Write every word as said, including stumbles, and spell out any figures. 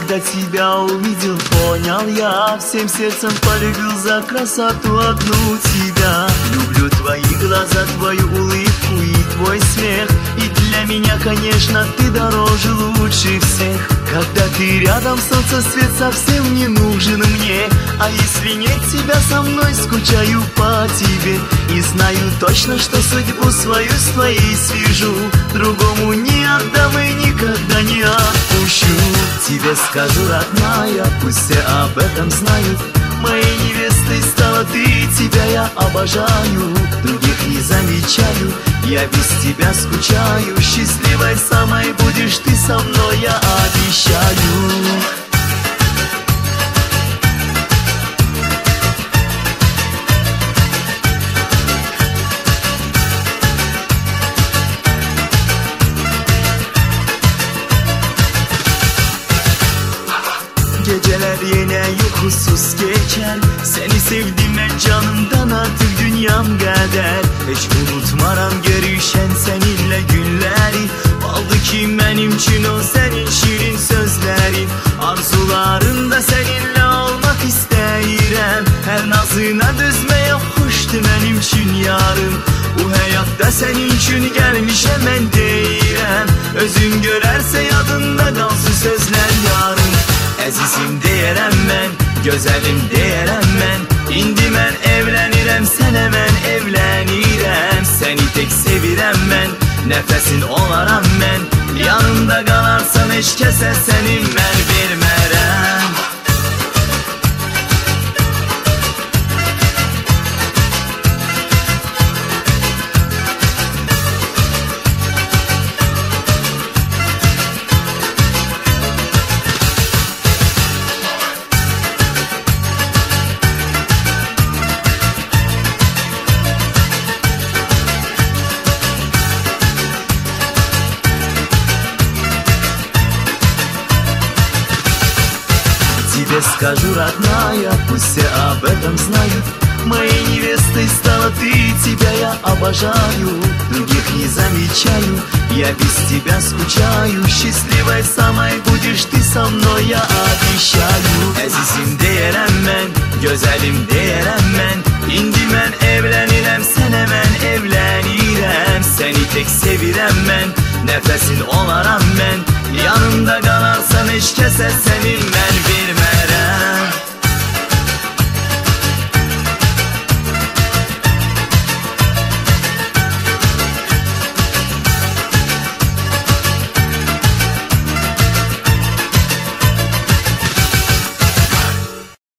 когда тебя увидел, понял я, всем сердцем полюбил за красоту одну тебя. Люблю твои глаза, твою улыбку и твой смех, и для меня, конечно, ты дороже лучше всех. Когда ты рядом, солнце свет совсем не нужен мне, а если нет тебя со мной, скучаю по тебе. И знаю точно, что судьбу свою с твоей свяжу, другому не отдам и никогда не отпущу. Тебе скажу, родная, пусть все об этом знают, моей невестой стала ты, тебя я обожаю. Других не замечаю, я без тебя скучаю. Счастливой самой будешь ты со мной, я обещаю. Geceler yine uykusuz geçer, seni sevdim ben canımdan artık dünyam kadar. Hiç unutmaram görüşen seninle günleri, oldu ki benim için o senin şirin sözlerin. Arzularımda seninle olmak istəyirəm, her nazına düzmeye hoştu benim için yarım. Bu hayatta senin için gelmişəm ben deyirəm, özün görerse yadında kalsın sözler yarım. Əzizim deyərəm mən, gözəlim deyərəm mən, indi mən evlənirəm, sənə mən evlənirəm. Səni tek sevirəm mən, nəfəsin olaram mən, yanımda qalarsan heç kəsə səni mən vermərəm. Тебе скажу, родная, пусть все об этом знают, моей невестой стала ты, тебя я обожаю. Других не замечаю, я без тебя скучаю. Счастливой самой будешь ты со mной, я обещаю. Əzizim deyərəm mən, gözəlim deyərəm mən, indi mən evlənirəm, sənə mən evlənirəm. Səni tek sevirəm mən, nəfəsin olaram mən, yanımda qalarsan heç kəsə səni mən